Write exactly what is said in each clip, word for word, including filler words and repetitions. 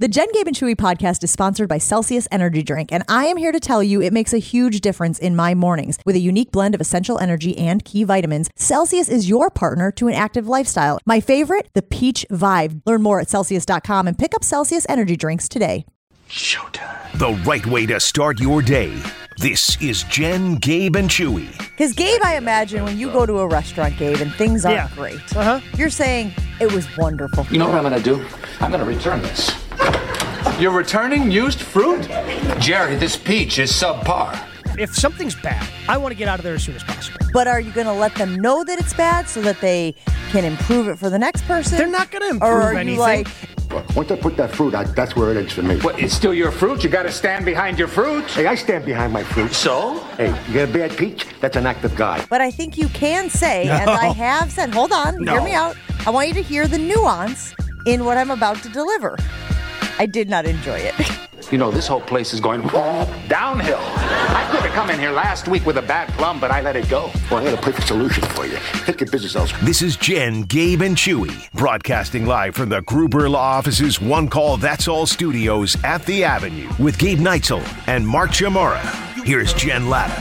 The Jen, Gabe, and Chewy podcast is sponsored by Celsius Energy Drink, and I am here to tell you it makes a huge difference in my mornings. With a unique blend of essential energy and key vitamins, Celsius is your partner to an active lifestyle. My favorite, the Peach Vibe. Learn more at Celsius dot com and pick up Celsius Energy Drinks today. Showtime. The right way to start your day. This is Jen, Gabe, and Chewy. Because, Gabe, I imagine when you go to a restaurant, Gabe, and things aren't Yeah. great, Uh-huh. you're saying it was wonderful. You know what I'm going to do? I'm going to return this. You're returning used fruit? Jerry, this peach is subpar. If something's bad, I want to get out of there as soon as possible. But are you going to let them know that it's bad so that they can improve it for the next person? They're not going to Or improve are anything. you like, Once I put that fruit out, that's where it ends for me. What, it's still your fruit? You got to stand behind your fruit? Hey, I stand behind my fruit. So? Hey, you got a bad peach? That's an active guy. but I think you can say, and I have said, hold on, No. hear me out. I want you to hear the nuance in what I'm about to deliver. I did not enjoy it. You know, this whole place is going downhill. I could have come in here last week with a bad plum, but I let it go. Well, I had a perfect solution for you. Take your business elsewhere. This is Jen, Gabe, and Chewy, broadcasting live from the Gruber Law Office's One Call That's All studios at the Avenue with Gabe Neitzel and Mark Chamorro. Here's Jen Latta.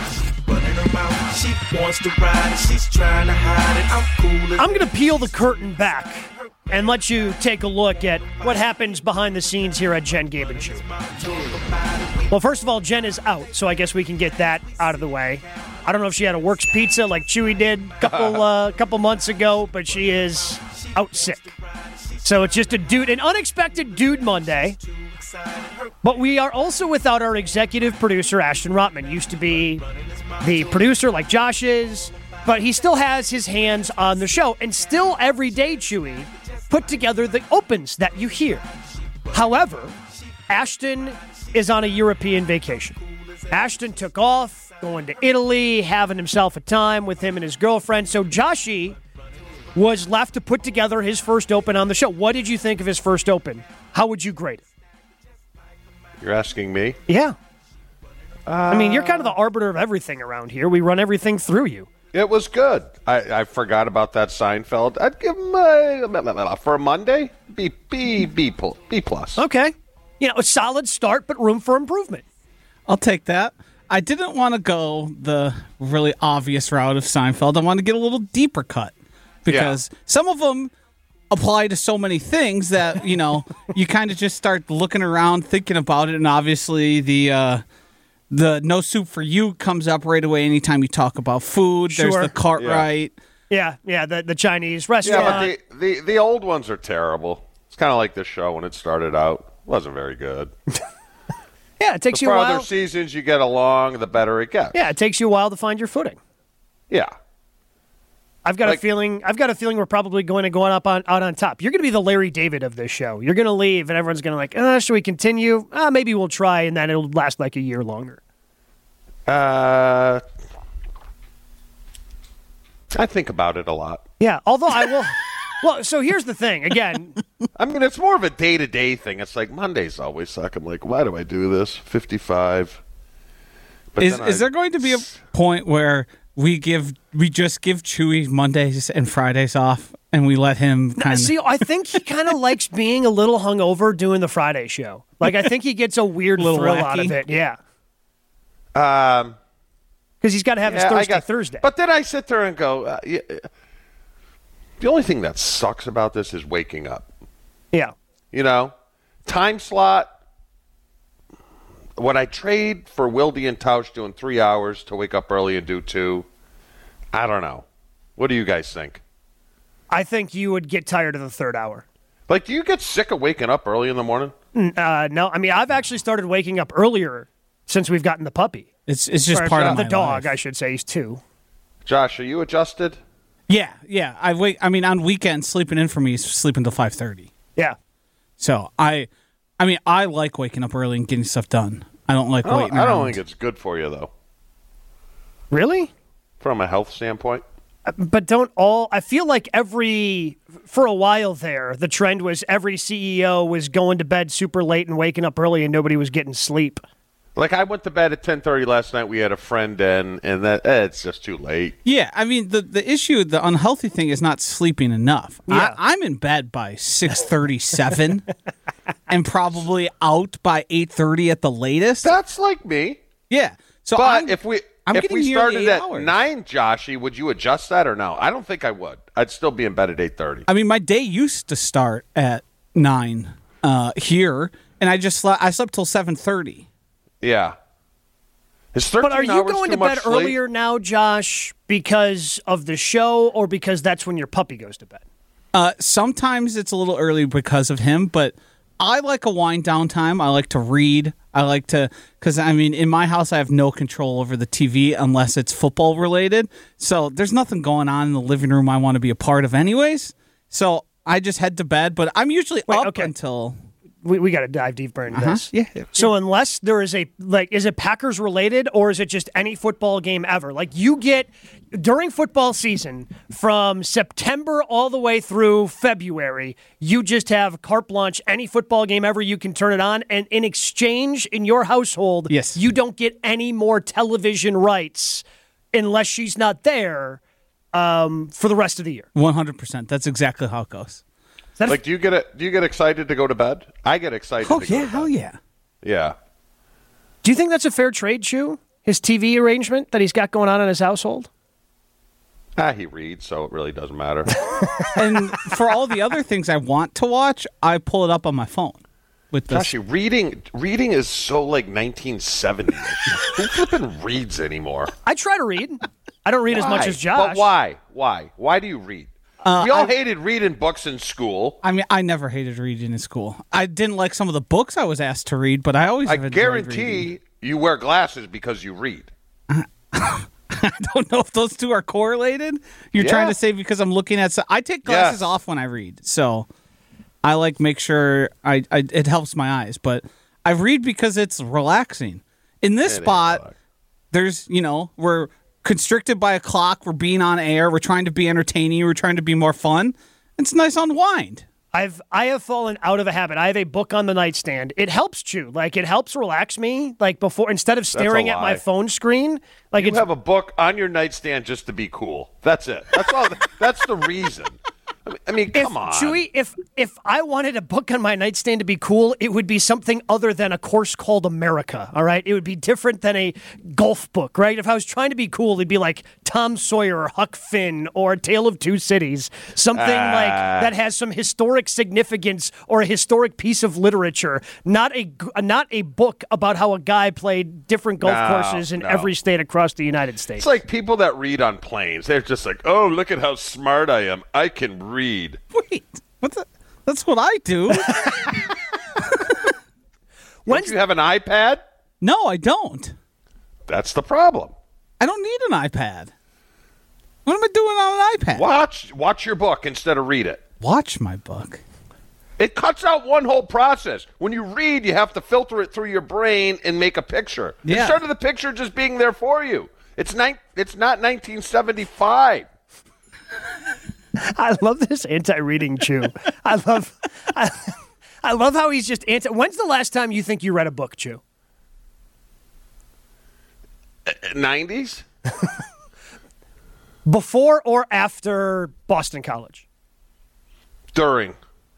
I'm going to peel the curtain back and let you take a look at what happens behind the scenes here at Jen, Gabe, and Chewy. Well, first of all, Jen is out, so I guess we can get that out of the way. I don't know if she had a Works pizza like Chewy did a couple, uh, couple months ago, but she is out sick. So it's just a dude, an unexpected Dude Monday. But we are also without our executive producer, Ashton Rotman. Used to be the producer like Josh is, but he still has his hands on the show. And still every day, Chewy, put together the opens that you hear. However, Ashton is on a European vacation. Ashton took off, going to Italy, having himself a time with him and his girlfriend. So Joshy was left to put together his first open on the show. What did you think of his first open? How would you grade it? You're asking me? Yeah. Uh, I mean, you're kind of the arbiter of everything around here. We run everything through you. It was good. I, I forgot about that Seinfeld. I'd give him a, for a Monday, B, B, B, B plus. Okay. You know, a solid start, but room for improvement. I'll take that. I didn't want to go the really obvious route of Seinfeld. I wanted to get a little deeper cut because yeah. some of them apply to so many things that, you know, you kind of just start looking around, thinking about it, and obviously the uh, the No Soup for You comes up right away anytime you talk about food. Sure. There's the Cartwright. Yeah, yeah, yeah the, the Chinese restaurant. Yeah, but the, the, the old ones are terrible. It's kind of like this show when it started out. It wasn't very good. Yeah, it takes the you a while. The farther seasons you get along, the better it gets. Yeah, it takes you a while to find your footing. Yeah. I've got like, a feeling. I've got a feeling we're probably going to go up on out on top. You're going to be the Larry David of this show. You're going to leave, and everyone's going to like, uh, should we continue? Uh, maybe we'll try, and then it'll last like a year longer. Uh, I think about it a lot. Yeah, although I will. Well, so here's the thing. Again, I mean, it's more of a day to day thing. It's like Mondays always suck. I'm like, why do I do this? fifty-five. But is is I, there going to be a point where we give we just give Chewy Mondays and Fridays off, and we let him kind of see? I think he kind of likes being a little hungover doing the Friday show. Like I think he gets a weird thrill wacky. out of it. Yeah. Um, because he's got to have yeah, his Thursday got, Thursday. But then I sit there and go, uh, yeah, the only thing that sucks about this is waking up. Yeah. You know, time slot. Would I trade for Wilde and Tausch doing three hours to wake up early and do two? I don't know. What do you guys think? I think you would get tired of the third hour. Like, do you get sick of waking up early in the morning? Uh, no. I mean, I've actually started waking up earlier since we've gotten the puppy. It's it's just or, part uh, of the my dog, life. I should say. He's two. Josh, are you adjusted? Yeah, yeah. I wait. I mean, on weekends, sleeping in for me is sleeping till five thirty. Yeah. So I, I mean, I like waking up early and getting stuff done. I don't like I don't, waiting. I don't around. think it's good for you though. Really? From a health standpoint. But don't all, I feel like every, for a while there, the trend was every C E O was going to bed super late and waking up early and nobody was getting sleep. Like, I went to bed at ten thirty last night. We had a friend in, and that eh, it's just too late. Yeah, I mean, the, the issue, the unhealthy thing is not sleeping enough. Yeah. I, I'm in bed by six thirty-seven and probably out by eight thirty at the latest. That's like me. Yeah. So But I'm, if we I'm if getting we nearly started eight at hours. nine, Joshy, would you adjust that or no? I don't think I would. I'd still be in bed at eight thirty. I mean, my day used to start at nine uh, here, and I just slept, I slept till seven thirty. Yeah. Is thirteen But are you hours going too to bed much sleep? earlier now, Josh, because of the show or because that's when your puppy goes to bed? Uh, sometimes it's a little early because of him, but I like a wind down time. I like to read. I like to, because I mean, in my house, I have no control over the T V unless it's football related. So there's nothing going on in the living room I want to be a part of, anyways. So I just head to bed, but I'm usually Wait, up okay. until. We, we got to dive deeper into Uh-huh. this. Yeah. So unless there is a, like, is it Packers related or is it just any football game ever? Like, you get, during football season, from September all the way through February, you just have carte blanche, any football game ever, you can turn it on. And in exchange, in your household, Yes. you don't get any more television rights unless she's not there um, for the rest of the year. one hundred percent. That's exactly how it goes. Is that Like, do you get it? Do you get excited to go to bed? I get excited. Oh, to go yeah. to Hell bed. yeah. Yeah. Do you think that's a fair trade, Chew? His T V arrangement that he's got going on in his household? Ah, he reads, so it really doesn't matter. And for all the other things I want to watch, I pull it up on my phone. With this. Actually, reading reading is so like nineteen seventies. Who flipping reads anymore? I try to read. I don't read as much Why? as Josh. But why? Why? Why do you read? Uh, we all I- hated reading books in school. I mean, I never hated reading in school. I didn't like some of the books I was asked to read, but I always I have enjoyed reading. guarantee you wear glasses because you read. I don't know if those two are correlated. You're trying Yeah. to say because I'm looking at. So- I take glasses Yes. off when I read, so I like make sure I, I it helps my eyes. But I read because it's relaxing. In this It ain't spot, relaxing. there's you know we're constricted by a clock. We're being on air. We're trying to be entertaining. We're trying to be more fun. It's nice unwind. I've I have fallen out of a habit. I have a book on the nightstand. It helps Chew. Like, it helps relax me. Like, before, instead of staring at my lie. phone screen, like, You it's have a book on your nightstand just to be cool. That's it. That's all. That's the reason. I mean, I mean if, come on. Chewy, if if I wanted a book on my nightstand to be cool, it would be something other than A Course Called America, all right? It would be different than a golf book, right? If I was trying to be cool, it'd be like Tom Sawyer or Huck Finn or A Tale of Two Cities, something Ah. like that has some historic significance or a historic piece of literature, not a, g- not a book about how a guy played different golf No, courses in no. every state across the United States. It's like people that read on planes. They're just like, oh, look at how smart I am. I can read. Wait, what's that? That's what I do. Don't you have an iPad? No, I don't. That's the problem. I don't need an iPad. What am I doing on an iPad? Watch watch your book instead of read it. Watch my book. It cuts out one whole process. When you read, you have to filter it through your brain and make a picture. Yeah. Instead of the picture just being there for you. It's ni- It's not nineteen seventy-five. I love this anti-reading Chew. I love, I, I love how he's just anti. When's the last time you think you read a book, Chew? nineties? Before or after Boston College? During.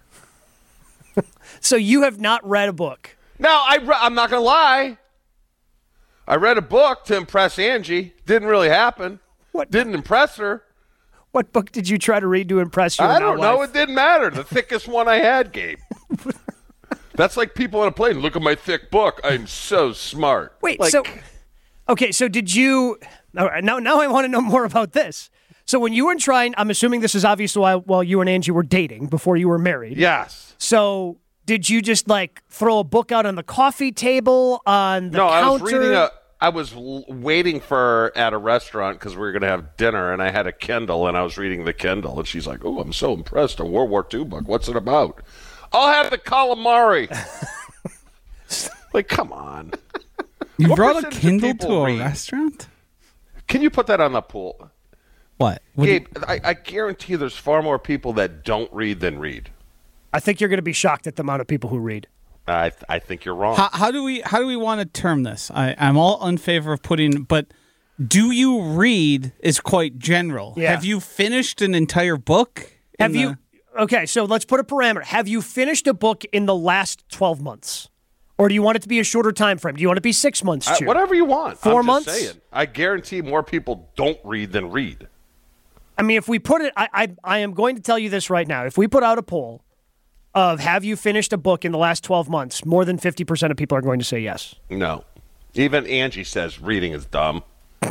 So you have not read a book. No, I re- I'm not going to lie. I read a book to impress Angie. Didn't really happen. What? Didn't impress her. What book did you try to read to impress your I don't now know. wife? It didn't matter. The thickest one I had, Gabe. That's like people on a plane. Look at my thick book. I'm so smart. Wait, Like, so okay, so did you? All right, now, now I want to know more about this. So when you were trying, I'm assuming this is obviously while, while you and Angie were dating before you were married. yes. So did you just like throw a book out on the coffee table on the No, counter? I was reading a. I was l- waiting for her at a restaurant because we were going to have dinner, and I had a Kindle, and I was reading the Kindle, and she's like, "Oh, I'm so impressed. A World War Two book. What's it about?" I'll have the calamari. Like, come on. You What brought a percentage of Kindle people to a read? restaurant? Can you put that on the pool? What? What do you- Gabe, I, I guarantee there's far more people that don't read than read. I think you're going to be shocked at the amount of people who read. I th- I think you're wrong. How, how do we how do we want to term this? I, I'm all in favor of putting, but do you read is quite general. Yeah. Have you finished an entire book? Have in you? Okay, so let's put a parameter. Have you finished a book in the last twelve months? Or do you want it to be a shorter time frame? Do you want it to be six months, I, Chew? whatever you want. Four I'm months? Just saying. I guarantee more people don't read than read. I mean, if we put it, I, I I am going to tell you this right now. If we put out a poll of have you finished a book in the last twelve months, more than fifty percent of people are going to say yes. No. Even Angie says reading is dumb.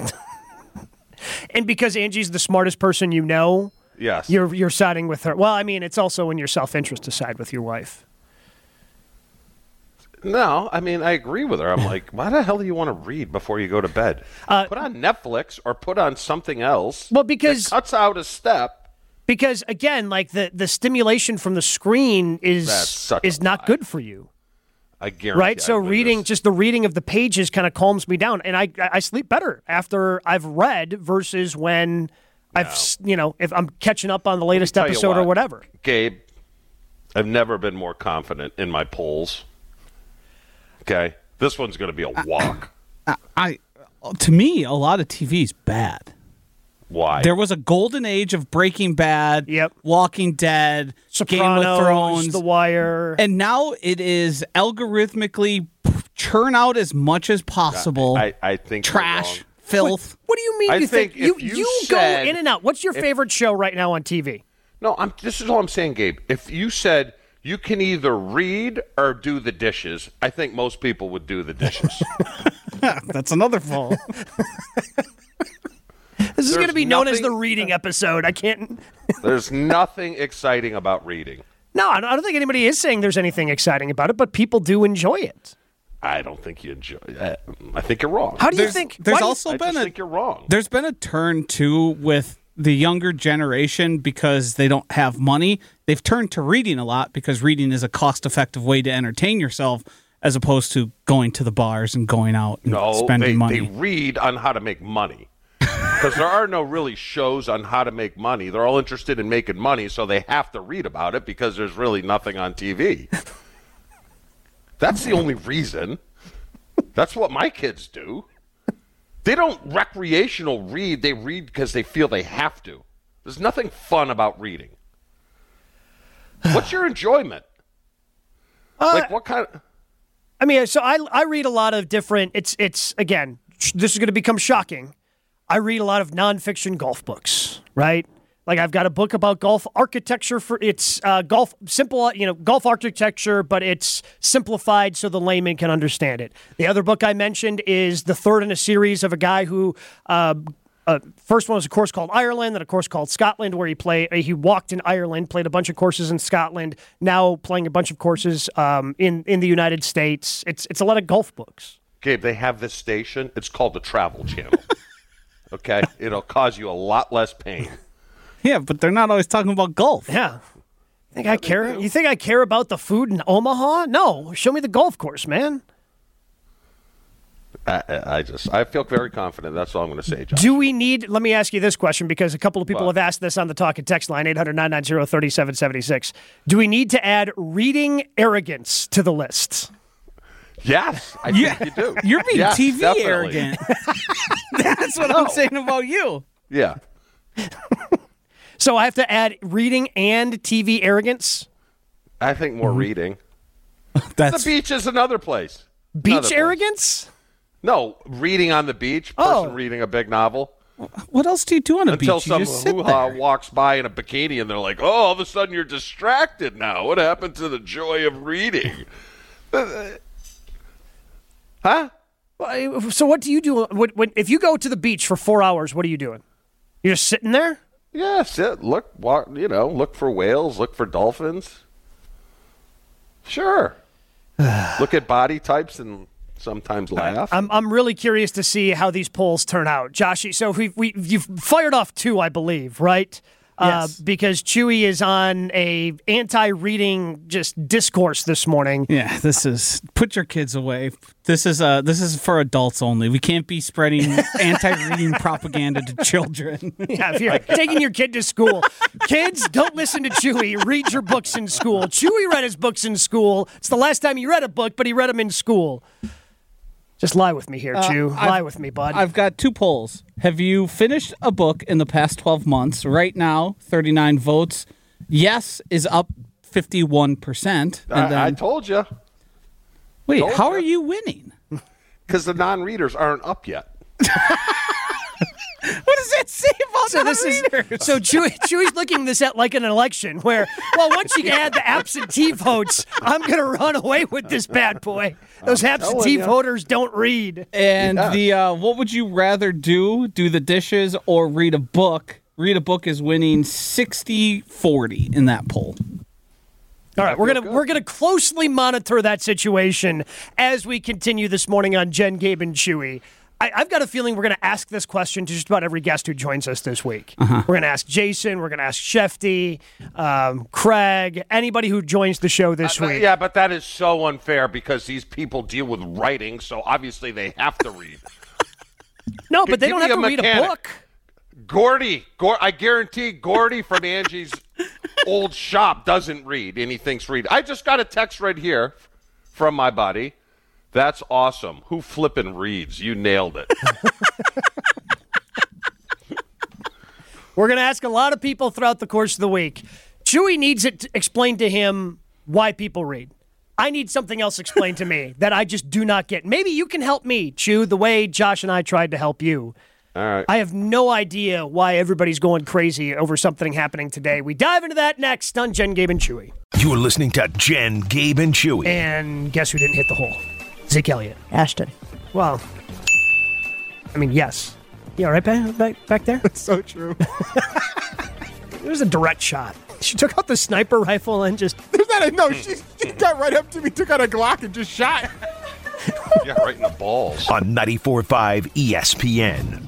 And because Angie's the smartest person you know, yes, you're you're siding with her. Well, I mean, it's also in your self-interest to side with your wife. No, I mean, I agree with her. I'm like, why the hell do you want to read before you go to bed? Uh, put on Netflix or put on something else. Well, because it cuts out a step. Because again, like the, the stimulation from the screen is is not lie. good for you. I guarantee. Right. So reading, this. just the reading of the pages, kind of calms me down, and I I sleep better after I've read versus when no. I've you know if I'm catching up on the latest episode what, or whatever. Gabe, I've never been more confident in my polls. Okay, this one's going to be a walk. I, I, to me, a lot of T V is bad. Why? There was a golden age of Breaking Bad, yep. Walking Dead, Sopranos, Game of Thrones, The Wire, and now it is algorithmically churn out as much as possible. I, I, I think trash, filth. What, what do you mean? I you think, think you you, you said, go in and out? What's your if, favorite show right now on T V? No, I'm. This is all I'm saying, Gabe. If you said you can either read or do the dishes, I think most people would do the dishes. That's another poll. This is going to be known as the reading episode. I can't. There's nothing exciting about reading. No, I don't think anybody is saying there's anything exciting about it, but people do enjoy it. I don't think you enjoy it. I think you're wrong. How do you there's, think? There's why also you, been I just a. think you're wrong. There's been a turn too with the younger generation because they don't have money. They've turned to reading a lot because reading is a cost-effective way to entertain yourself, as opposed to going to the bars and going out and no, spending they, money. they read on how to make money. Because there are no really shows on how to make money. They're all interested in making money, so they have to read about it because there's really nothing on T V. That's the only reason. That's what my kids do. They don't recreational read. They read because they feel they have to. There's nothing fun about reading. What's your enjoyment? Uh, like what kind of... I mean, so I I read a lot of different. It's it's again. This is going to become shocking. I read a lot of nonfiction golf books, right? Like I've got a book about golf architecture for it's uh, golf simple, you know, golf architecture, but it's simplified so the layman can understand it. The other book I mentioned is the third in a series of a guy who. Uh, Uh, first one was a course called Ireland, then a course called Scotland, where he played. Uh, he walked in Ireland, played a bunch of courses in Scotland. Now playing a bunch of courses um, in in the United States. It's it's a lot of golf books. Gabe, they have this station. It's called the Travel Channel. Okay, it'll cause you a lot less pain. Yeah, but they're not always talking about golf. Yeah, you think I care? You think I care about the food in Omaha? No, show me the golf course, man. I, I just, I feel very confident. That's all I'm going to say, Josh. Do we need, let me ask you this question, because a couple of people What? have asked this on the talk and text line, eight hundred, nine nine zero, three seven seven six. Do we need to add reading arrogance to the list? Yes, I Yeah, think you do. You're being Yes, T V definitely. arrogant. That's what I'm saying about you. Yeah. So I have to add reading and T V arrogance? I think more reading. That's The beach is another place. Beach Another place. arrogance? No, reading on the beach, person Oh. reading a big novel. what else do you do on a Until beach? You some just sit hoo-ha there. walks by in a bikini and they're like, oh, all of a sudden you're distracted now. What happened to the joy of reading? Huh? So what do you do when, when, if you go to the beach for four hours? What are you doing? You're just sitting there? Yeah, sit, look, walk, you know, look for whales, look for dolphins. Sure. Look at body types and sometimes laugh. I'm I'm really curious to see how these polls turn out, Joshy. So we we you've fired off two, I believe, right? uh, Yes. because Chewy is on a anti-reading just discourse this morning. Yeah, this is put your kids away. This is uh this is for adults only. We can't be spreading anti-reading propaganda to children. Yeah, if you're taking your kid to school, kids, don't listen to Chewy. Read your books in school. Chewy read his books in school. It's the last time he read a book, but he read them in school. Just lie with me here, Uh, Chew. I've- Lie with me, bud. I've got two polls. Have you finished a book in the past twelve months? Right now, thirty-nine votes. Yes is up fifty-one percent. And I, I then, told you. wait, told how ya. are you winning? Because the non-readers aren't up yet. What does that say about So this is non-readers? so Chewy, Chewy's looking this at like an election where, well, once you add the absentee votes, I'm gonna run away with this bad boy. Those absentee ya. voters don't read. And Yeah. the uh, what would you rather do? Do the dishes or read a book? Read a book is winning sixty forty in that poll. All right, we're feel gonna good. we're gonna closely monitor that situation as we continue this morning on Jen, Gabe, and Chewy. I, I've got a feeling we're gonna ask this question to just about every guest who joins us this week. Uh-huh. We're gonna ask Jason, we're gonna ask Shefty, um, Craig, anybody who joins the show this But- week. yeah, but that is so unfair because these people deal with writing, so obviously they have to read. No, but they Give don't me have to a read a mechanic. book. Gordy, Gor- I guarantee Gordy from Angie's old shop doesn't read, and he thinks read. I just got a text right here from my buddy. That's awesome. Who flippin' reads? You nailed it. We're going to ask a lot of people throughout the course of the week. Chewy needs it to explain to him why people read. I need something else explained to me that I just do not get. Maybe you can help me, Chew, the way Josh and I tried to help you. All right. I have no idea why everybody's going crazy over something happening today. We dive into that next on Jen, Gabe, and Chewy. You're listening to Jen, Gabe, and Chewy. And guess who didn't hit the hole? Zeke Elliott. Ashton. Well, I mean, yes. You all right back, back, back there? So true. It was a direct shot. She took out the sniper rifle and just... There's not a no. She, she got right up to me, took out a Glock, and just shot. Yeah, right in the balls. On ninety-four point five E S P N.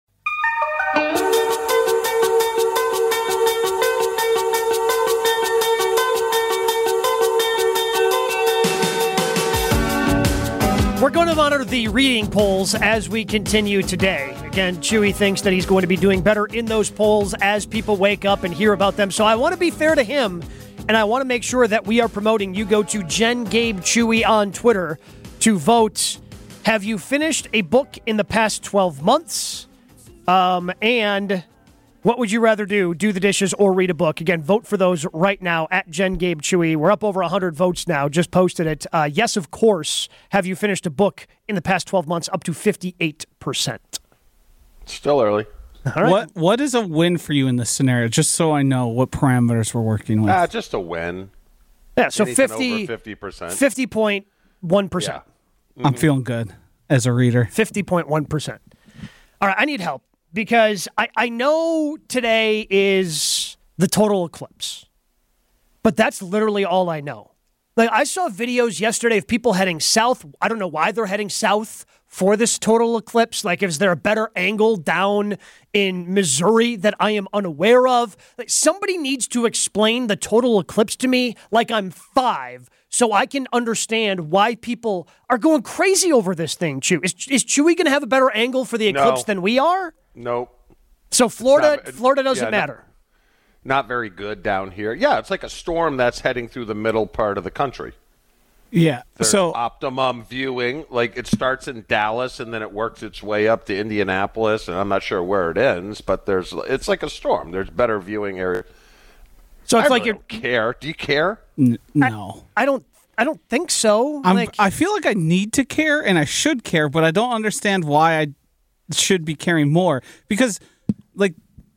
We're going to monitor the reading polls as we continue today. Again, Chewy thinks that he's going to be doing better in those polls as people wake up and hear about them. So I want to be fair to him, and I want to make sure that we are promoting. You go to Jen, Gabe, Chewy on Twitter to vote. Have you finished a book in the past twelve months? Um, and what would you rather do? Do the dishes or read a book? Again, vote for those right now at Jen, Gabe, Chewy. We're up over one hundred votes now. Just posted it. Uh, yes, of course. Have you finished a book in the past twelve months? Up to fifty-eight percent. Still early. All right. What what is a win for you in this scenario? Just so I know what parameters we're working with. Ah, just a win. Yeah, so Anything fifty, over fifty percent. fifty point one percent. Yeah. I'm feeling good as a reader. fifty point one percent. All right, I need help because I, I know today is the total eclipse, but that's literally all I know. Like, I saw videos yesterday of people heading south. I don't know why they're heading south for this total eclipse. Like, is there a better angle down in Missouri that I am unaware of? Like, somebody needs to explain the total eclipse to me like I'm five so I can understand why people are going crazy over this thing, Chew. Is, is Chewy going to have a better angle for the eclipse No. than we are? Nope. So Florida, not- Florida doesn't yeah, no. matter. Not very good down here. Yeah, it's like a storm that's heading through the middle part of the country. Yeah. There's so optimum viewing. Like, it starts in Dallas and then it works its way up to Indianapolis, and I'm not sure where it ends, but there's it's like a storm. There's better viewing area. So it's I like really you're. don't care. Do you care? n- no. I don't. I don't think so. I'm, like, I feel like I need to care and I should care, but I don't understand why I should be caring more. Because, like,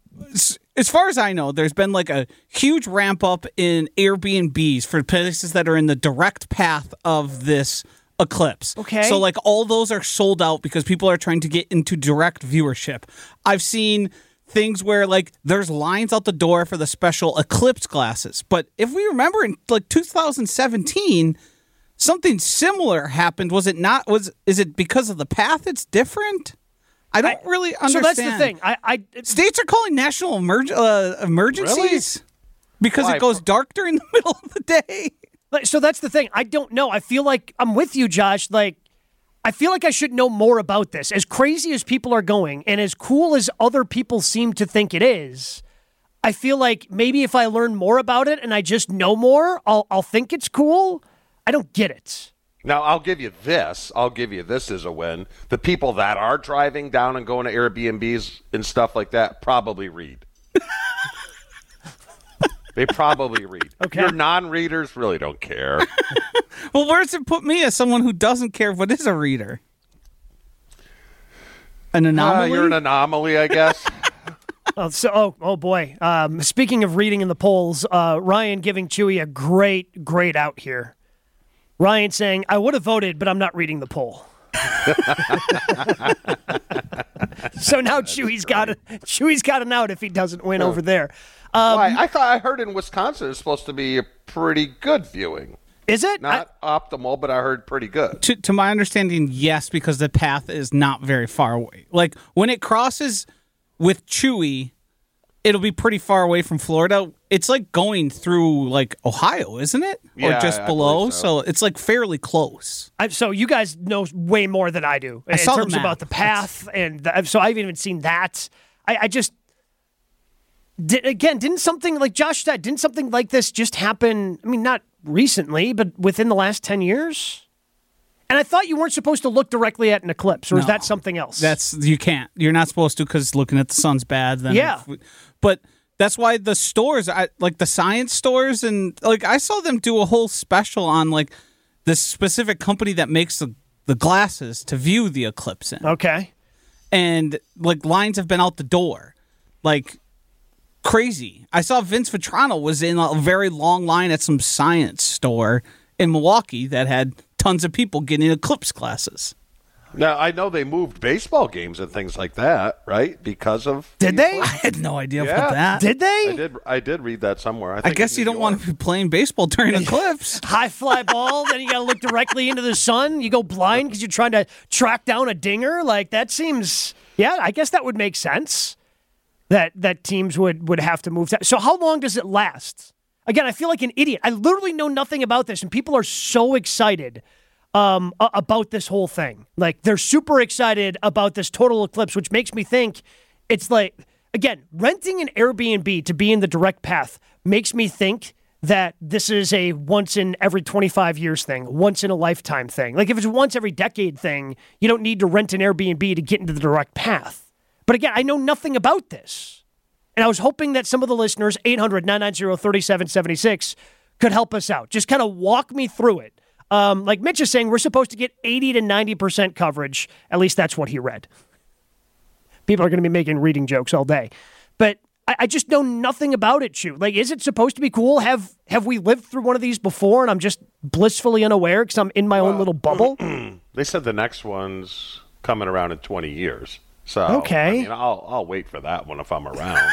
s- as far as I know, there's been like a huge ramp up in Airbnbs for places that are in the direct path of this eclipse. Okay. So, like, all those are sold out because people are trying to get into direct viewership. I've seen things where, like, there's lines out the door for the special eclipse glasses. But if we remember in, like, two thousand seventeen, something similar happened. Was it not? Was Is it because of the path it's different? I don't I, really understand. So that's the thing. I, I States are calling national emerg- uh, emergencies really? because Why? it goes dark during the middle of the day. Like, so that's the thing. I don't know. I feel like I'm with you, Josh. Like, I feel like I should know more about this. As crazy as people are going and as cool as other people seem to think it is, I feel like maybe if I learn more about it and I just know more, I'll, I'll think it's cool. I don't get it. Now, I'll give you this. I'll give you this as a win. The people that are driving down and going to Airbnbs and stuff like that probably read. They probably read. Okay. Your non-readers really don't care. Well, where does it put me as someone who doesn't care what is a reader? An anomaly? Uh, you're an anomaly, I guess. oh, so, oh, oh, boy. Um, speaking of reading in the polls, uh, Ryan giving Chewy a great, great out here. Ryan saying, I would have voted, but I'm not reading the poll. So now That's Chewy's great. got a, Chewy's got an out if he doesn't win oh. over there. Um, Why? I thought I heard in Wisconsin it's supposed to be a pretty good viewing. Is it? Not I, optimal, but I heard pretty good. To, to my understanding, yes, because the path is not very far away. Like, when it crosses with Chewy, it'll be pretty far away from Florida. It's like going through, like, Ohio, isn't it? Yeah, or just I below. so. so it's, like, fairly close. I, so you guys know way more than I do I in saw terms the map. about the path. and the, So I haven't even seen that. I, I just... Did, again, didn't something like Josh said, didn't something like this just happen? I mean, not recently, but within the last ten years? And I thought you weren't supposed to look directly at an eclipse, or no, is that something else? That's you can't. You're not supposed to because looking at the sun's bad. Then yeah. If, but that's why the stores, I, like the science stores, and like I saw them do a whole special on like this specific company that makes the, the glasses to view the eclipse in. Okay. And like lines have been out the door. Like, crazy. I saw Vince Vitrano was in a very long line at some science store in Milwaukee that had tons of people getting eclipse glasses. Now, I know they moved baseball games and things like that, right? Because of Did they? I had no idea yeah. about that. Did they? I did I did read that somewhere. I, I think guess you don't York. want to be playing baseball during eclipse. High fly ball, then you got to look directly into the sun. You go blind because you're trying to track down a dinger. Like, that seems, yeah, I guess that would make sense. That that teams would, would have to move that. So how long does it last? Again, I feel like an idiot. I literally know nothing about this, and people are so excited um, about this whole thing. Like, they're super excited about this total eclipse, which makes me think it's like, again, renting an Airbnb to be in the direct path makes me think that this is a once in every twenty-five years thing, once in a lifetime thing. Like, if it's a once every decade thing, you don't need to rent an Airbnb to get into the direct path. But again, I know nothing about this. And I was hoping that some of the listeners, eight hundred, nine nine zero, three seven seven six, could help us out. Just kind of walk me through it. Um, like Mitch is saying, we're supposed to get eighty to ninety percent coverage. At least that's what he read. People are going to be making reading jokes all day. But I, I just know nothing about it, Chew. Like, is it supposed to be cool? Have have we lived through one of these before and I'm just blissfully unaware because I'm in my well, own little bubble? They said the next one's coming around in twenty years. So, okay. I mean, I'll I'll wait for that one if I'm around.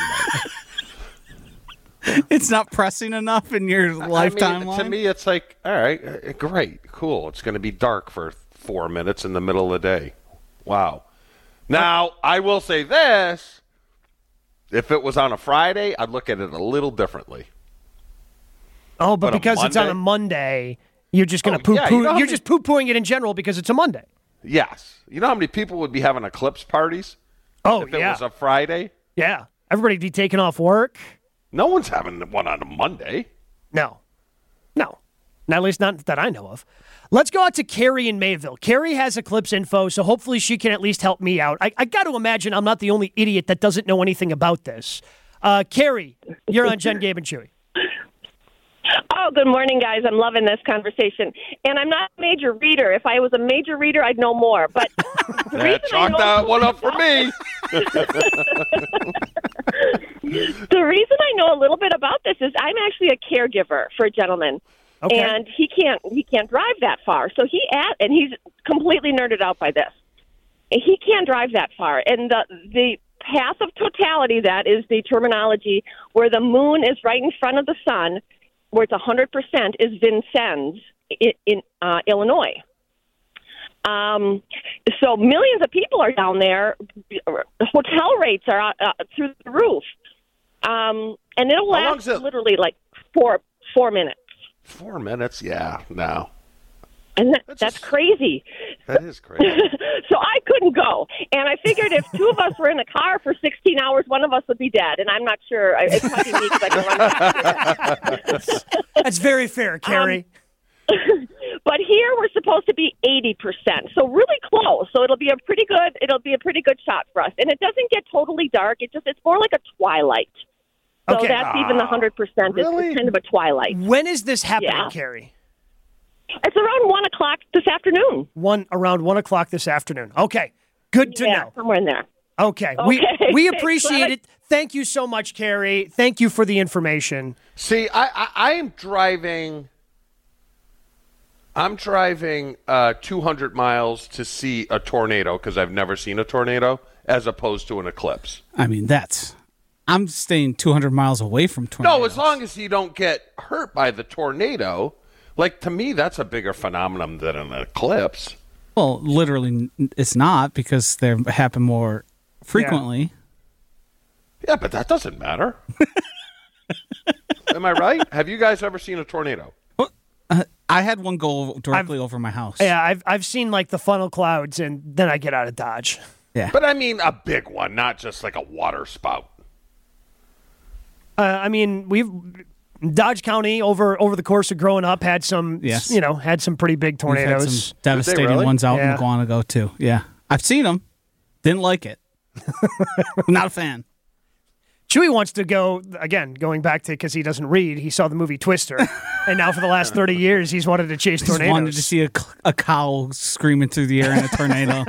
It's not pressing enough in your lifetime I mean, line? To me, it's like, all right, great, cool. It's going to be dark for four minutes in the middle of the day. Wow. Now, I will say this. If it was on a Friday, I'd look at it a little differently. Oh, but, but because it's on a Monday, you're just going to oh, poo-poo. Yeah, you know you're many... just poo-pooing it in general because it's a Monday. Yes. You know how many people would be having eclipse parties? Oh, if it yeah. was a Friday? Yeah. Everybody'd be taking off work. No one's having one on a Monday. No. No. Not, at least not that I know of. Let's go out to Carrie in Mayville. Carrie has eclipse info, so hopefully she can at least help me out. I, I got to imagine I'm not the only idiot that doesn't know anything about this. Uh, Carrie, you're on Jen, Gabe, and Chewy. Oh, good morning, guys. I'm loving this conversation. And I'm not a major reader. If I was a major reader, I'd know more. But yeah, chalk that one up for me. The reason I know a little bit about this is I'm actually a caregiver for a gentleman. Okay. And he can't he can't drive that far. So he at and he's completely nerded out by this. He can't drive that far. And the the path of totality, that is the terminology, where the moon is right in front of the sun, where it's one hundred percent, is Vincennes in, in uh, Illinois. Um, so millions of people are down there. Hotel rates are uh, through the roof. Um, and it'll How long last is it? literally like four four minutes. Four minutes? Yeah, no. And that, That's that's just- crazy. That is crazy. So I couldn't go. And I figured if two of us were in a car for sixteen hours, one of us would be dead. And I'm not sure. It's probably me because I can run faster. That's very fair, Carrie. Um, but here we're supposed to be eighty percent, so really close. So it'll be a pretty good. It'll be a pretty good shot for us, and it doesn't get totally dark. It just it's more like a twilight. So Okay. that's even the hundred percent. Really? It's kind of a twilight. When is this happening, Yeah. Carrie? It's around one o'clock this afternoon. One around one o'clock this afternoon. Okay, good to yeah, know. somewhere in there. Okay, we Okay. we appreciate Glad I- it. Thank you so much, Carrie. Thank you for the information. See, I, I, I am driving. I'm driving uh, two hundred miles to see a tornado because I've never seen a tornado, as opposed to an eclipse. I mean, that's. I'm staying two hundred miles away from tornadoes. No, as long as you don't get hurt by the tornado. Like, to me, that's a bigger phenomenon than an eclipse. Well, literally, n- it's not because they happen more frequently. Yeah, but that doesn't matter. Am I right? Have you guys ever seen a tornado? Well, uh, I had one go directly over my house. Yeah, I've I've seen like the funnel clouds, and then I get out of Dodge. Yeah. But I mean a big one, not just like a water spout. Uh, I mean, we've Dodge County over over the course of growing up had some, Yes. you know, had some pretty big We've had tornadoes. some devastating really? ones out Yeah. in Guanago, too. Yeah. I've seen them. Didn't like it. Not a fan. Chewy wants to go again, going back to because he doesn't read. He saw the movie Twister, and now for the last thirty years, he's wanted to chase Just tornadoes. wanted to see a, a cow screaming through the air in a tornado.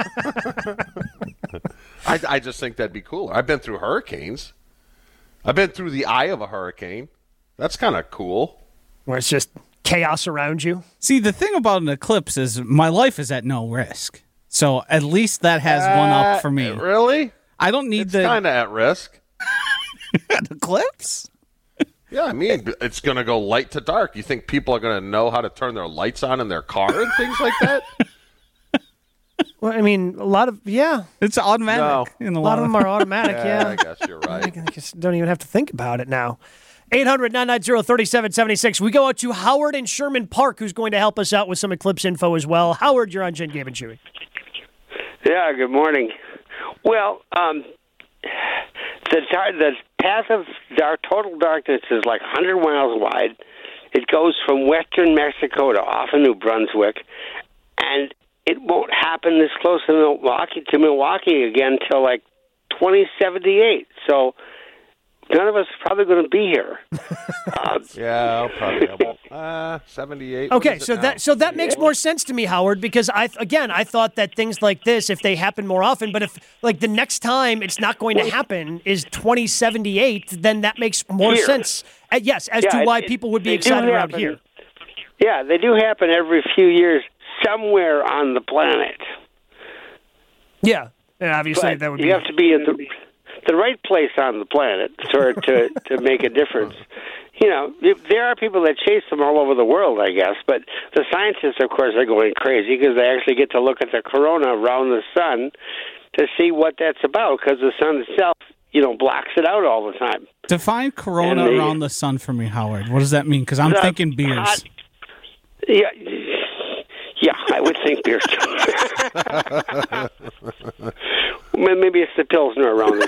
I, I just think that'd be cooler. I've been through hurricanes. I've been through the eye of a hurricane. That's kind of cool. Where it's just chaos around you. See, the thing about an eclipse is my life is at no risk. So at least that has one up for me. Uh, really? I don't need It's the kind of at risk. an eclipse. Yeah, I mean, it's going to go light to dark. You think people are going to know how to turn their lights on in their car and things like that? Well, I mean, a lot of yeah, It's automatic. No. In a lot of them are automatic. Yeah, yeah. I guess you're I right. guess don't even have to think about it now. eight hundred, nine nine zero, three seven seven six. We go out to Howard in Sherman Park, who's going to help us out with some eclipse info as well. Howard, you're on Jen, Gabe, and Chewy. Yeah, good morning. Well, um, the tar- the path of dark, total darkness is like one hundred miles wide. It goes from western Mexico to off of New Brunswick, and it won't happen this close to Milwaukee to Milwaukee again till like twenty seventy-eight. So none of us are probably going to be here. uh, Yeah, I'll probably have uh, seventy-eight. What Okay, is it so now? that so that makes more sense to me, Howard, because I again I thought that things like this, if they happen more often, but if like the next time it's not going to happen is twenty seventy-eight, then that makes more Here. sense. Uh, yes, as Yeah, to why it- people would be they do excited around happen. here. Yeah, they do happen every few years somewhere on the planet. Yeah, and obviously But that would you be. have to be in the the right place on the planet for it to to make a difference. You know, there are people that chase them all over the world, I guess, but the scientists, of course, are going crazy because they actually get to look at the corona around the sun to see what that's about because the sun itself, you know, blocks it out all the time. Define corona And they- around the sun for me, Howard. What does that mean? Because I'm The thinking beers. hot- yeah, yeah, I would think beer too. Maybe it's the Pilsner around the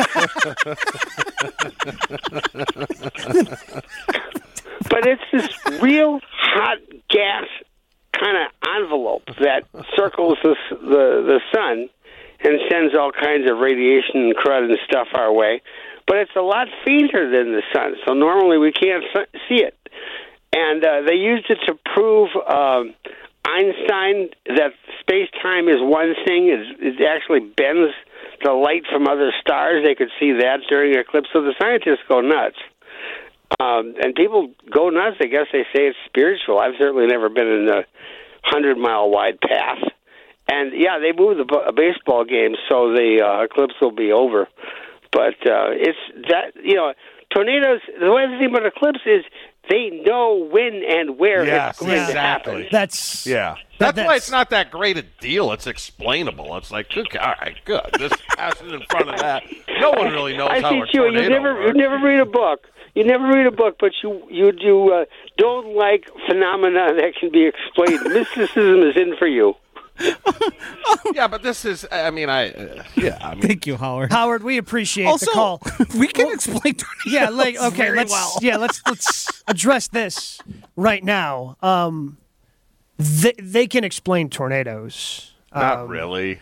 sun. But it's this real hot gas kind of envelope that circles the, the the sun and sends all kinds of radiation and crud and stuff our way. But it's a lot fainter than the sun, so normally we can't see it. And uh, they used it to prove um, Einstein that space-time is one thing. It, it actually bends the light from other stars. They could see that during an eclipse, so the scientists go nuts. Um, and people go nuts. I guess they say it's spiritual. I've certainly never been in a hundred-mile wide path. And, yeah, they moved the b- baseball game so the uh, eclipse will be over. But uh, it's that, you know, tornadoes, the way the thing about eclipse is they know when and where Yes, it's going exactly. to happen. That's Yeah. That- That's, why it's not that great a deal. It's explainable. It's like, okay, all right, good. This passes in front of that. No one really knows I how see a you. tornado You never, works. you never read a book. You never read a book, but you you do uh, don't like phenomena that can be explained. Mysticism is in for you. Yeah, but this is. I mean, I. Uh, yeah. I mean, Thank you, Howard. Howard, we appreciate Also, the call. we can explain tornadoes Yeah, like okay, very let's well. yeah, let's let's address this right now. Um, they they can explain tornadoes. not Um, really.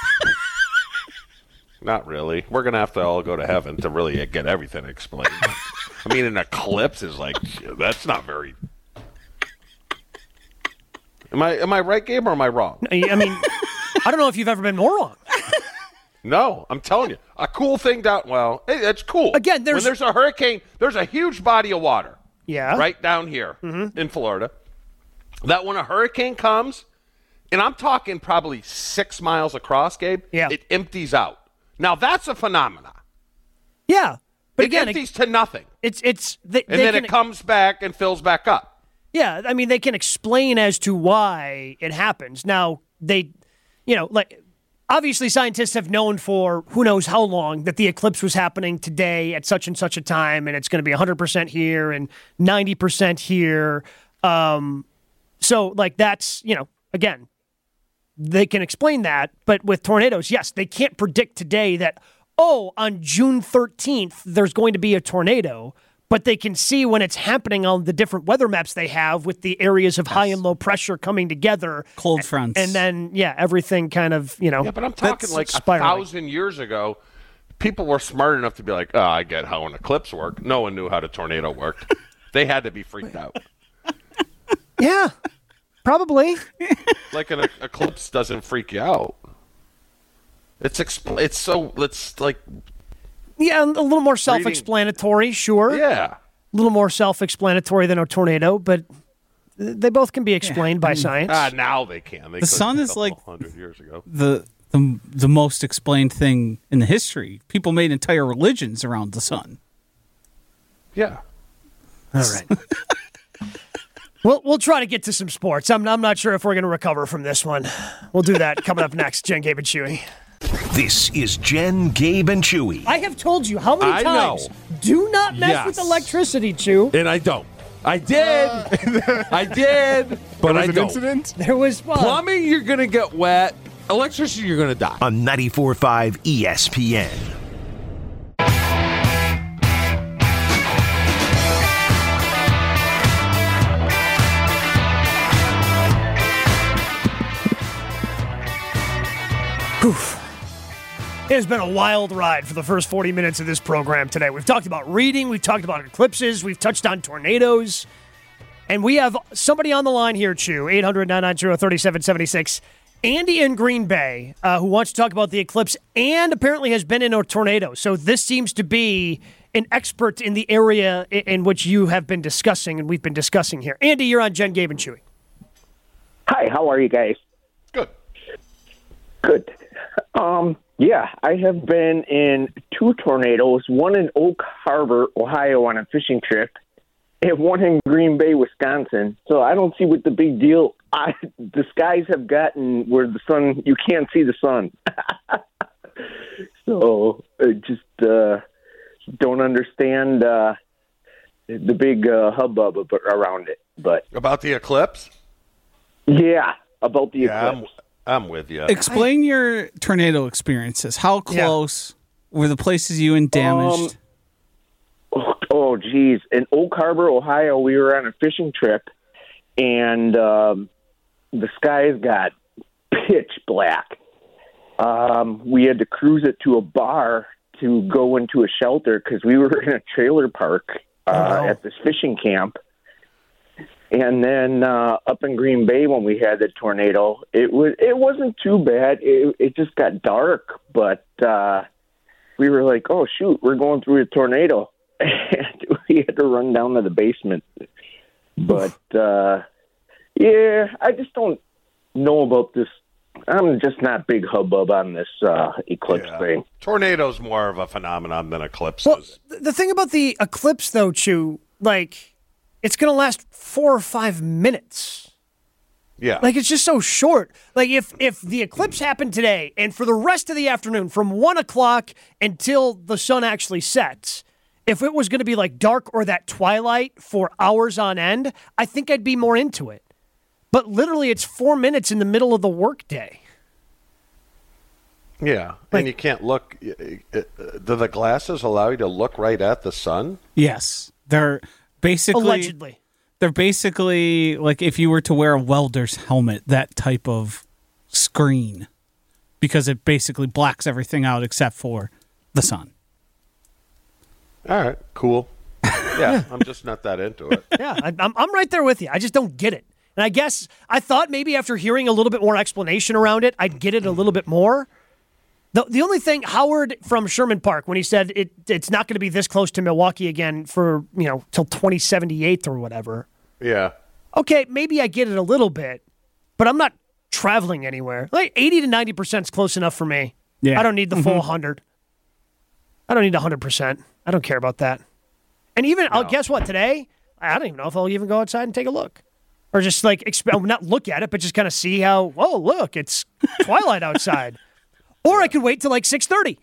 Not really. We're gonna have to all go to heaven to really get everything explained. I mean, an eclipse is like that's not very. Am I am I right, Gabe, or am I wrong? I mean, I don't know if you've ever been more wrong. No, I'm telling you, a cool thing down. Well, hey, that's cool. Again, there's- when there's a hurricane, there's a huge body of water. Yeah. Right down here in Florida. That when a hurricane comes, and I'm talking probably six miles across, Gabe. Yeah. It empties out. Now that's a phenomenon. Yeah, but It again, empties to nothing, it's it's they, and they then can, it comes back and fills back up. Yeah, I mean, they can explain as to why it happens. Now, they, you know, like, obviously scientists have known for who knows how long that the eclipse was happening today at such and such a time, and it's going to be one hundred percent here and ninety percent here. Um, so, like, that's, you know, again, they can explain that. But with tornadoes, yes, they can't predict today that, oh, on June thirteenth, there's going to be a tornado. But they can see when it's happening on the different weather maps they have with the areas of high and low pressure coming together. Cold fronts. And then, yeah, everything kind of, you know. Yeah, but I'm talking that's like a spiraling. thousand years ago. People were smart enough to be like, "Oh, I get how an eclipse worked." No one knew how a tornado worked. They had to be freaked out. Yeah, probably. Like an e- eclipse doesn't freak you out. It's expl- It's so. It's like. Yeah, a little more self-explanatory, sure. Yeah. A little more self-explanatory than a tornado, but they both can be explained by science. Ah, now they can. They The couldn't sun a is like couple hundred years ago. the the the most explained thing in the history. People made entire religions around the sun. Yeah. All right. We'll, we'll try to get to some sports. I'm, I'm not sure if we're going to recover from this one. We'll do that coming up next. Jen, Gabe, and Chewy. This is Jen, Gabe, and Chewy. I have told you how many I times. know. Do not mess Yes. with electricity, Chew. And I don't. I did. I did. But There was I an don't. incident? There was well, Plumbing, you're going to get wet. Electricity, you're going to die. On ninety-four point five E S P N. It has been a wild ride for the first forty minutes of this program today. We've talked about reading, we've talked about eclipses, we've touched on tornadoes, and we have somebody on the line here, Chew, eight hundred, nine nine zero, three seven seven six. Andy in Green Bay, uh, who wants to talk about the eclipse and apparently has been in a tornado. So this seems to be an expert in the area in, in which you have been discussing and we've been discussing here. Andy, you're on Jen, Gabe, and Chewy. Hi, how are you guys? Good. Good. Um, yeah, I have been in two tornadoes, one in Oak Harbor, Ohio on a fishing trip, and one in Green Bay, Wisconsin. So I don't see what the big deal. I, the skies have gotten where the sun, you can't see the sun. So I just uh, don't understand uh, the big uh, hubbub ab- around it. But About the eclipse? yeah, about the Yeah, eclipse. I'm, I'm with you. Explain your tornado experiences. How close were the places you in damaged? Um, oh, geez. In Oak Harbor, Ohio, we were on a fishing trip, and um, the skies got pitch black. Um, we had to cruise it to a bar to go into a shelter because we were in a trailer park uh, Oh, wow. at this fishing camp. And then uh, up in Green Bay, when we had the tornado, it was it wasn't too bad. It, it just got dark, but uh, we were like, "Oh shoot, we're going through a tornado," and we had to run down to the basement. But uh, yeah, I just don't know about this. I'm just not big hubbub on this uh, eclipse Yeah. thing. Tornado's more of a phenomenon than eclipses. Well, th- the thing about the eclipse, though, Chew, like, it's going to last four or five minutes. Yeah. Like, it's just so short. Like, if if the eclipse happened today and for the rest of the afternoon, from one o'clock until the sun actually sets, if it was going to be like dark or that twilight for hours on end, I think I'd be more into it. But literally, it's four minutes in the middle of the workday. Yeah, like, and you can't look. Do the glasses allow you to look right at the sun? Yes. They're basically... Allegedly. They're basically like if you were to wear a welder's helmet, that type of screen, because it basically blacks everything out except for the sun. All right, cool. Yeah, I'm just not that into it. Yeah, I, I'm I'm right there with you. I just don't get it. And I guess I thought maybe after hearing a little bit more explanation around it, I'd get it a little bit more. The the only thing, Howard from Sherman Park, when he said it it's not going to be this close to Milwaukee again for, you know, till twenty seventy-eight or whatever. Yeah. Okay, maybe I get it a little bit, but I'm not traveling anywhere. Like eighty to ninety percent is close enough for me. Yeah. I don't need the full Mhm. one hundred. I don't need one hundred percent. I don't care about that. And even, no. oh, guess what, today, I don't even know if I'll even go outside and take a look. Or just like, exp- not look at it, but just kind of see how, oh, look, it's twilight outside. Or I could wait till like six thirty.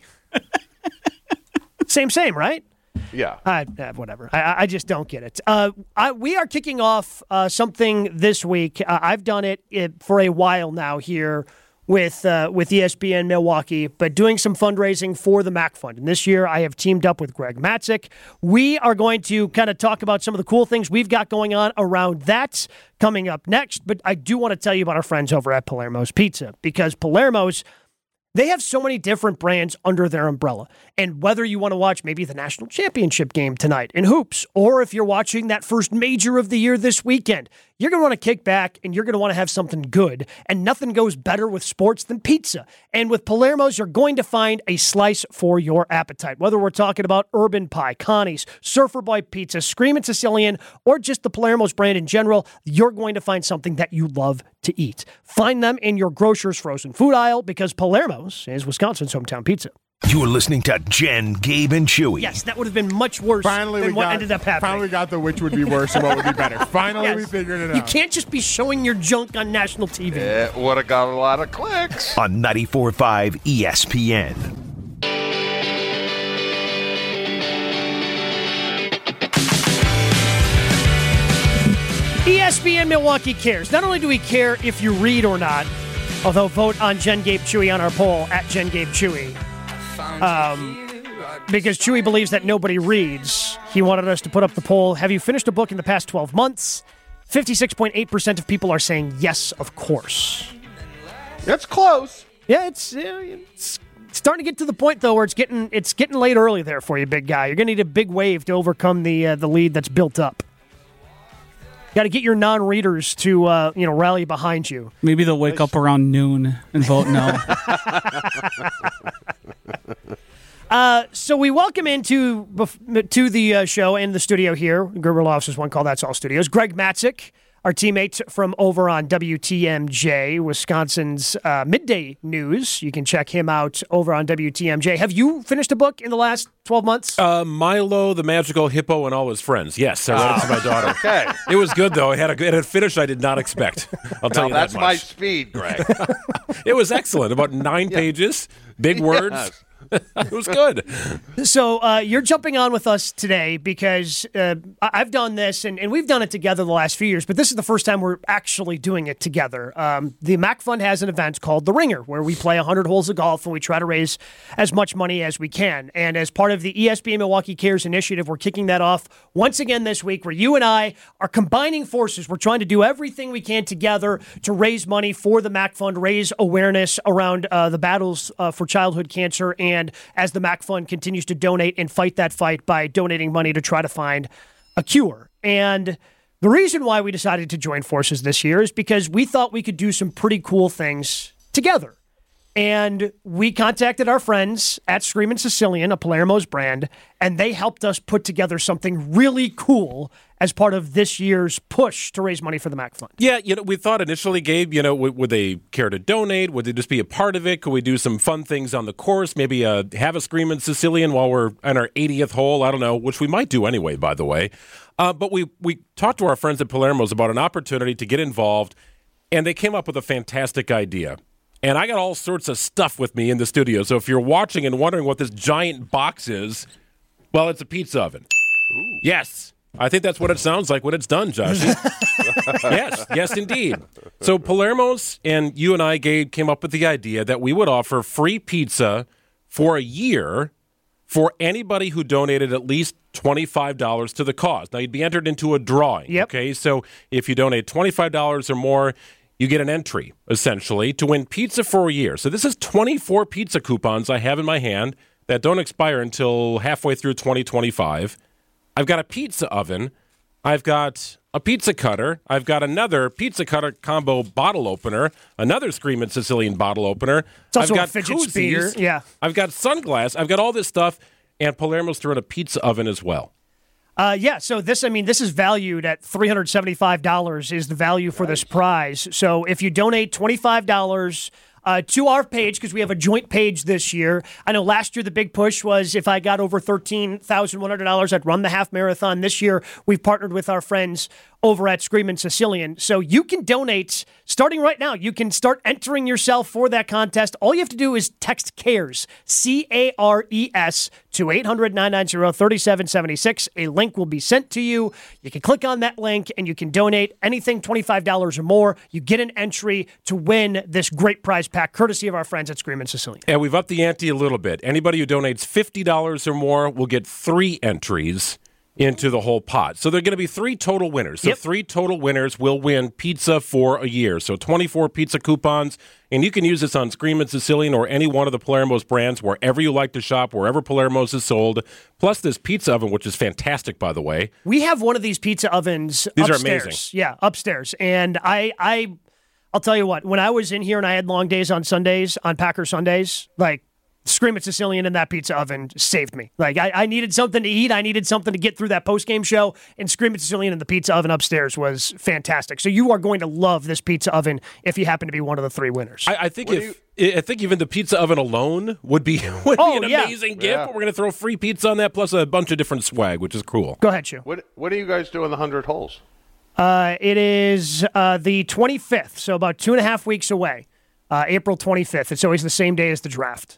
Same, same, right? Yeah. Uh, whatever. I, I just don't get it. Uh, I, we are kicking off uh, something this week. Uh, I've done it, it for a while now here with uh, with E S P N Milwaukee, but doing some fundraising for the Mac Fund. And this year I have teamed up with Greg Matzik. We are going to kind of talk about some of the cool things we've got going on around that coming up next. But I do want to tell you about our friends over at Palermo's Pizza, because Palermo's, they have so many different brands under their umbrella. And whether you want to watch maybe the national championship game tonight in hoops, or if you're watching that first major of the year this weekend, you're going to want to kick back and you're going to want to have something good. And nothing goes better with sports than pizza. And with Palermo's, you're going to find a slice for your appetite. Whether we're talking about Urban Pie, Connie's, Surfer Boy Pizza, Screamin' Sicilian, or just the Palermo's brand in general, you're going to find something that you love to eat. Find them in your grocer's frozen food aisle, because Palermo's is Wisconsin's hometown pizza. You're listening to Jen, Gabe, and Chewy. Yes, that would have been much worse Finally, than we what got, ended up happening. Finally got the which would be worse and what would be better. Finally, Yes. we figured it out. You can't just be showing your junk on national T V. It would have got a lot of clicks. On ninety-four point five E S P N. E S P N Milwaukee cares. Not only do we care if you read or not, although vote on Jen Gabe Chewy on our poll at Jen Gabe Chewy. Um, because Chewy believes that nobody reads. He wanted us to put up the poll. Have you finished a book in the past twelve months? fifty-six point eight percent of people are saying yes, of course. That's close. Yeah, it's, yeah, it's starting to get to the point, though, where it's getting it's getting late early there for you, big guy. You're going to need a big wave to overcome the uh, the lead that's built up. Got to get your non-readers to uh, you know rally behind you. Maybe they'll wake up around noon and vote no. uh, so we welcome into to the uh, show and the studio here, Gruber Law Offices One Call That's All Studios, Greg Matzik, our teammate from over on W T M J, Wisconsin's uh, midday news. You can check him out over on W T M J. Have you finished a book in the last twelve months? Uh, Milo, the Magical Hippo, and All His Friends. Yes, I read it to my daughter. Okay. It was good, though. It had a, it had a finish I did not expect. I'll tell Now, you that's that my much. speed, Greg. It was excellent. About nine Yeah. pages, big words. Yes. It was good. So uh, you're jumping on with us today because uh, I- I've done this, and, and we've done it together the last few years, but this is the first time we're actually doing it together. Um, the Mac Fund has an event called The Ringer, where we play one hundred holes of golf, and we try to raise as much money as we can. And as part of the E S P N Milwaukee Cares initiative, we're kicking that off once again this week, where you and I are combining forces. We're trying to do everything we can together to raise money for the Mac Fund, raise awareness around uh, the battles uh, for childhood cancer, and as the Mac Fund continues to donate and fight that fight by donating money to try to find a cure. And the reason why we decided to join forces this year is because we thought we could do some pretty cool things together. And we contacted our friends at Screamin' Sicilian, a Palermo's brand, and they helped us put together something really cool as part of this year's push to raise money for the Mac Fund. Yeah, you know, we thought initially, Gabe, you know, would, would they care to donate? Would they just be a part of it? Could we do some fun things on the course? Maybe uh, have a Screamin' Sicilian while we're on our eightieth hole? I don't know, which we might do anyway, by the way. Uh, but we, we talked to our friends at Palermo's about an opportunity to get involved, and they came up with a fantastic idea. And I got all sorts of stuff with me in the studio. So if you're watching and wondering what this giant box is, well, it's a pizza oven. Ooh. Yes. I think that's what it sounds like when it's done, Josh. yes. Yes, indeed. So Palermo's and you and I, Gabe, came up with the idea that we would offer free pizza for a year for anybody who donated at least twenty-five dollars to the cause. Now, you'd be entered into a drawing. Yep. Okay. So if you donate twenty-five dollars or more, you get an entry, essentially, to win pizza for a year. So this is twenty-four pizza coupons I have in my hand that don't expire until halfway through twenty twenty-five. I've got a pizza oven. I've got a pizza cutter. I've got another pizza cutter combo bottle opener, another Screamin' Sicilian bottle opener. It's also I've got a fidget koozies. spinner. Yeah. I've got sunglasses. I've got all this stuff, and Palermo's throwing a pizza oven as well. Uh, yeah, so this, I mean, this is valued at three hundred seventy-five dollars is the value for this prize. So if you donate twenty-five dollars uh, to our page, because we have a joint page this year. I know last year the big push was if I got over thirteen thousand one hundred dollars, I'd run the half marathon. This year, we've partnered with our friends over at Screamin' Sicilian. So you can donate starting right now. You can start entering yourself for that contest. All you have to do is text CARES, C A R E S, to eight hundred nine nine zero three seven seven six. A link will be sent to you. You can click on that link and you can donate anything twenty-five dollars or more. You get an entry to win this great prize pack, courtesy of our friends at Screamin' Sicilian. And we've upped the ante a little bit. Anybody who donates fifty dollars or more will get three entries into the whole pot. So there are going to be three total winners. So yep. three total winners will win pizza for a year. So twenty-four pizza coupons, and you can use this on Screamin' Sicilian or any one of the Palermo's brands, wherever you like to shop, wherever Palermo's is sold. Plus this pizza oven, which is fantastic, by the way. We have one of these pizza ovens These upstairs. are amazing. Yeah, upstairs. And I, I, I'll tell you what, when I was in here and I had long days on Sundays, on Packer Sundays, like, Screamin' Sicilian in that pizza oven saved me. Like, I, I needed something to eat. I needed something to get through that post-game show, and Screamin' Sicilian in the pizza oven upstairs was fantastic. So you are going to love this pizza oven if you happen to be one of the three winners. I, I think what if you, I think even the pizza oven alone would be would oh, be an yeah. amazing gift. Yeah. But we're going to throw free pizza on that, plus a bunch of different swag, which is cool. Go ahead, Shu. What What do you guys do in the hundred holes? Uh, it is uh, the twenty-fifth, so about two and a half weeks away. Uh, April twenty-fifth. It's always the same day as the draft.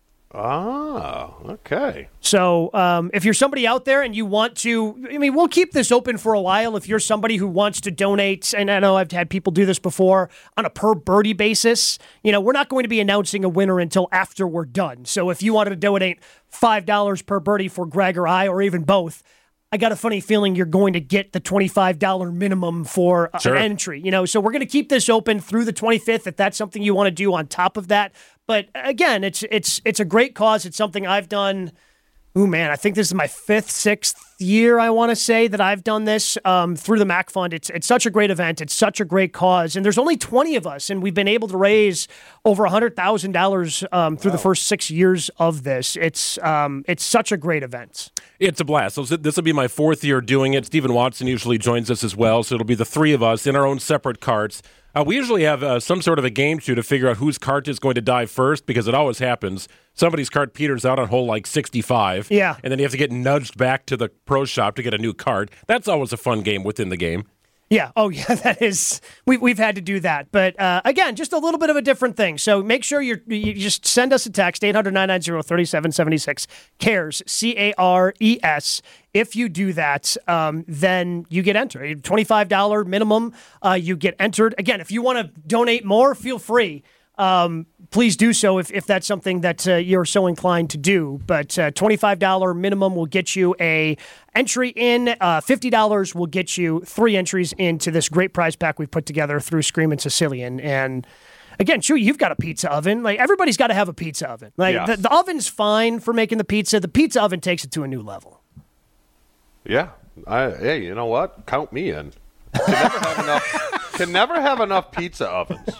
Ah, okay. So um, if you're somebody out there and you want to, I mean, we'll keep this open for a while. If you're somebody who wants to donate, and I know I've had people do this before on a per birdie basis, you know, we're not going to be announcing a winner until after we're done. So if you wanted to donate five dollars per birdie for Greg or I, or even both, I got a funny feeling you're going to get the twenty-five dollars minimum for sure. an entry. You know, so we're going to keep this open through the twenty-fifth if that's something you want to do on top of that. But again, it's it's it's a great cause. It's something I've done. Ooh, man, I think this is my fifth, sixth year, I want to say, that I've done this um, through the Mac Fund. It's it's such a great event. It's such a great cause. And there's only twenty of us, and we've been able to raise over one hundred thousand dollars um, through wow. the first six years of this. It's um, it's such a great event. It's a blast. So this will be my fourth year doing it. Stephen Watson usually joins us as well, so it'll be the three of us in our own separate carts. Uh, we usually have uh, some sort of a game show to figure out whose cart is going to die first, because it always happens. Somebody's cart peters out on hole like sixty-five. Yeah. And then you have to get nudged back to the pro shop to get a new cart. That's always a fun game within the game. Yeah. Oh, yeah. That is. We, we've had to do that, but uh, again, just a little bit of a different thing. So make sure you're, you just send us a text eight hundred nine nine zero three seven seven six. CARES, C A R E S. If you do that, um, then you get entered. twenty-five dollars minimum. Uh, you get entered. Again, if you want to donate more, feel free. Um, please do so if, if that's something that uh, you're so inclined to do. But uh, twenty-five dollars minimum will get you a entry in. Uh, fifty dollars will get you three entries into this great prize pack we've put together through Screamin' Sicilian. And again, Chewy, you've got a pizza oven. Like, everybody's got to have a pizza oven. Like yes. the, the oven's fine for making the pizza. The pizza oven takes it to a new level. Yeah. I, hey, you know what? Count me in. Can never have enough. Can never have enough pizza ovens.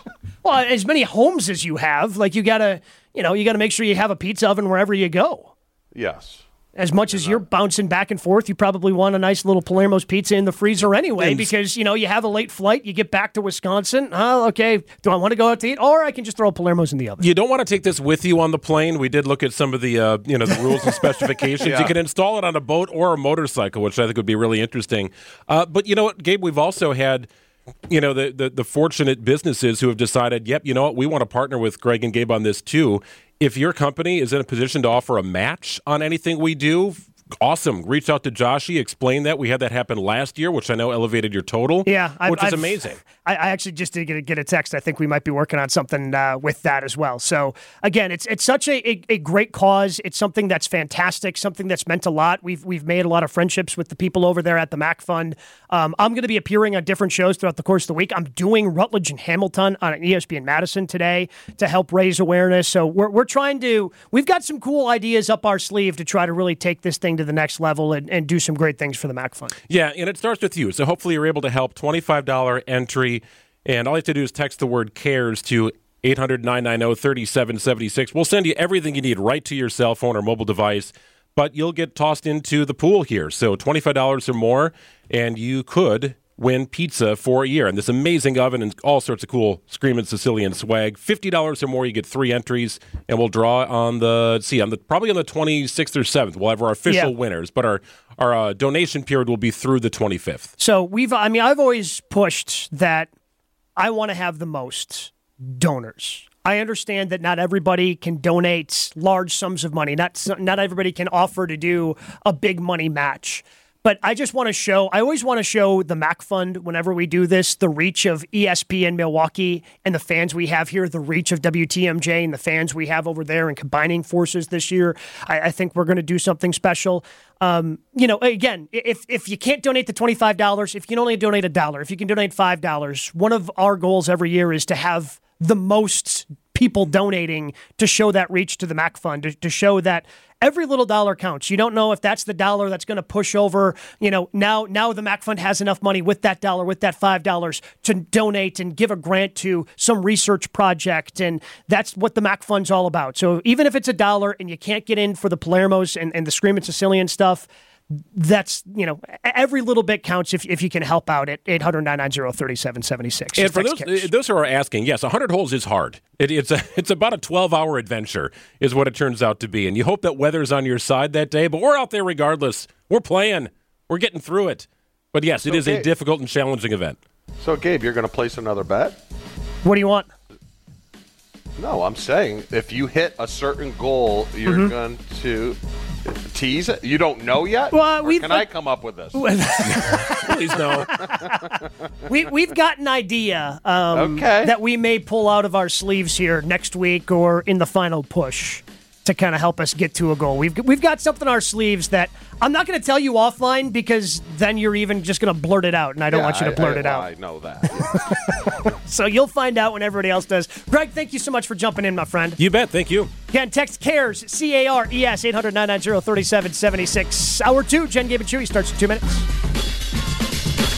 Well, as many homes as you have, like you gotta, you know, you gotta make sure you have a pizza oven wherever you go. Yes. As much as you're bouncing back and forth, you probably want a nice little Palermo's pizza in the freezer anyway, And- because, you know, you have a late flight, you get back to Wisconsin. Oh, okay, do I want to go out to eat? Or I can just throw Palermo's in the oven. You don't want to take this with you on the plane. We did look at some of the, uh, you know, the rules and specifications. Yeah. You can install it on a boat or a motorcycle, which I think would be really interesting. Uh, but you know what, Gabe, we've also had, you know, the, the the fortunate businesses who have decided, yep, you know what, we want to partner with Greg and Gabe on this too. If your company is in a position to offer a match on anything we do, awesome. Reach out to Joshy, explain that. We had that happen last year, which I know elevated your total. Yeah, I've, which is I've- amazing. I, I actually just did get a, get a text. I think we might be working on something uh, with that as well. So again, it's it's such a, a, a great cause. It's something that's fantastic. Something that's meant a lot. We've we've made a lot of friendships with the people over there at the Mac Fund. Um, I'm going to be appearing on different shows throughout the course of the week. I'm doing Rutledge and Hamilton on E S P N Madison today to help raise awareness. So we're we're trying to. We've got some cool ideas up our sleeve to try to really take this thing to the next level and, and do some great things for the Mac Fund. Yeah, and it starts with you. So hopefully you're able to help. twenty-five dollars entry. And all you have to do is text the word CARES to eight hundred, nine nine zero, three seven seven six. We'll send you everything you need right to your cell phone or mobile device, but you'll get tossed into the pool here. So twenty-five dollars or more, and you could win pizza for a year. And this amazing oven and all sorts of cool Screamin' Sicilian swag. fifty dollars or more, you get three entries, and we'll draw on the, let's see, on the probably on the twenty-sixth or seventh. We'll have our official Yeah. winners, but our, our uh, donation period will be through the twenty-fifth. So we've, I mean, I've always pushed that I want to have the most donors. I understand that not everybody can donate large sums of money. Not not everybody can offer to do a big money match. But I just want to show, I always want to show the Mac Fund whenever we do this, the reach of E S P N Milwaukee and the fans we have here, the reach of W T M J and the fans we have over there, and combining forces this year. I, I think we're going to do something special. Um, you know, again, if if you can't donate the twenty-five dollars, if you can only donate a dollar, if you can donate five dollars, one of our goals every year is to have the most people donating to show that reach to the Mac Fund, to, to show that every little dollar counts. You don't know if that's the dollar that's going to push over, you know, now now the Mac Fund has enough money with that dollar, with that five dollars to donate and give a grant to some research project, and that's what the Mac Fund's all about. So even if it's a dollar and you can't get in for the Palermo's and, and the Screamin' Sicilian stuff, that's, you know, every little bit counts if if you can help out at eight hundred, nine nine zero, three seven seven six. And for those, those who are asking, yes, one hundred holes is hard. It, it's a, it's about a twelve-hour adventure is what it turns out to be. And you hope that weather's on your side that day, but we're out there regardless. We're playing. We're getting through it. But yes, it So, is a Gabe- difficult and challenging event. So, Gabe, you're going to place another bet? What do you want? No, I'm saying if you hit a certain goal, you're Mm-hmm. going to tease it. You don't know yet? Well, Or we've- can I come up with this? Please no. we, we've got an idea um, Okay. that we may pull out of our sleeves here next week or in the final push to kind of help us get to a goal. We've we've got something in our sleeves that I'm not going to tell you offline, because then you're even just going to blurt it out, and I don't Yeah, want you to I- blurt I- it well, out. I know that. So you'll find out when everybody else does. Greg, thank you so much for jumping in, my friend. You bet. Thank you. Again, text CARES, C A R E S, eight hundred, nine nine zero, three seven seven six. Hour two, Jen, Gabe, and Chewy starts in two minutes.